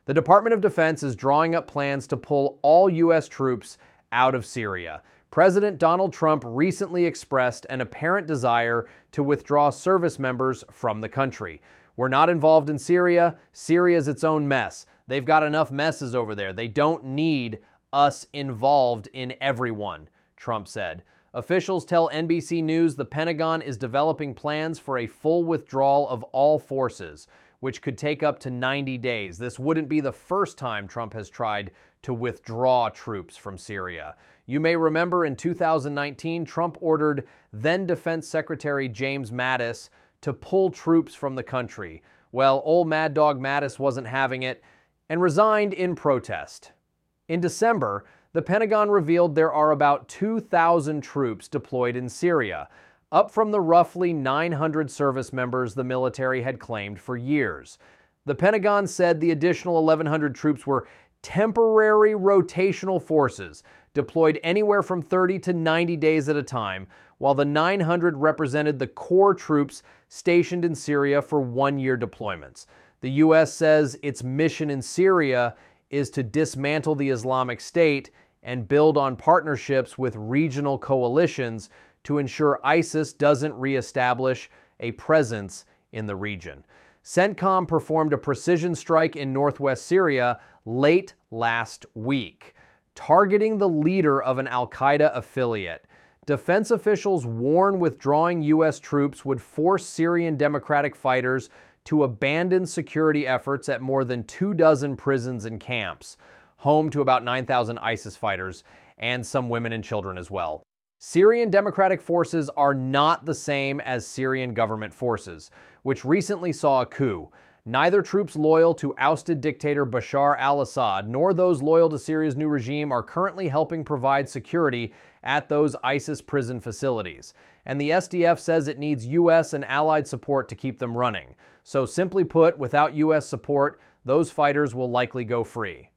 The Department of Defense is drawing up plans to pull all U.S. troops out of Syria. President Donald Trump recently expressed an apparent desire to withdraw service members from the country. We're not involved in Syria. Syria's its own mess. They've got enough messes over there. They don't need us involved in everyone, Trump said. Officials tell NBC News the Pentagon is developing plans for a full withdrawal of all forces, which could take up to 90 days. This wouldn't be the first time Trump has tried to withdraw troops from Syria. You may remember in 2019, Trump ordered then Defense Secretary James Mattis to pull troops from the country. Well, old Mad Dog Mattis wasn't having it and resigned in protest. In December, the Pentagon revealed there are about 2,000 troops deployed in Syria, up from the roughly 900 service members the military had claimed for years. The Pentagon said the additional 1,100 troops were temporary rotational forces deployed anywhere from 30 to 90 days at a time, while the 900 represented the core troops stationed in Syria for one-year deployments. The U.S. says its mission in Syria is to dismantle the Islamic State and build on partnerships with regional coalitions to ensure ISIS doesn't reestablish a presence in the region. CENTCOM performed a precision strike in northwest Syria late last week, targeting the leader of an al-Qaeda affiliate. Defense officials warn withdrawing U.S. troops would force Syrian Democratic fighters to abandon security efforts at more than 24 prisons and camps, home to about 9,000 ISIS fighters and some women and children as well. Syrian Democratic forces are not the same as Syrian government forces, which recently saw a coup. Neither troops loyal to ousted dictator Bashar al-Assad nor those loyal to Syria's new regime are currently helping provide security at those ISIS prison facilities. And the SDF says it needs U.S. and allied support to keep them running. So simply put, without U.S. support, those fighters will likely go free.